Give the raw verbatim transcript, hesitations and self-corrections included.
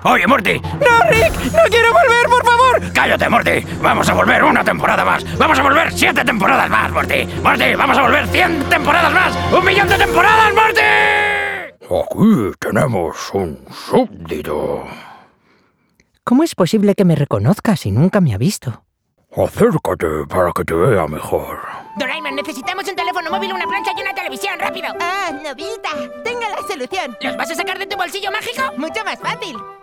Oye, Morty. ¡No, Rick! ¡No quiero volver, por favor! ¡Cállate, Morty! ¡Vamos a volver una temporada más! ¡Vamos a volver siete temporadas más, Morty! ¡Morty, vamos a volver cien temporadas más! ¡Un millón de temporadas, Morty! Aquí tenemos un súbdito. ¿Cómo es posible que me reconozca si nunca me ha visto? Acércate para que te vea mejor. Doraemon, necesitamos un teléfono móvil, una plancha y una televisión, rápido. Ah, Nobita, tengo la solución. ¿Los vas a sacar de tu bolsillo mágico? Mucho más fácil.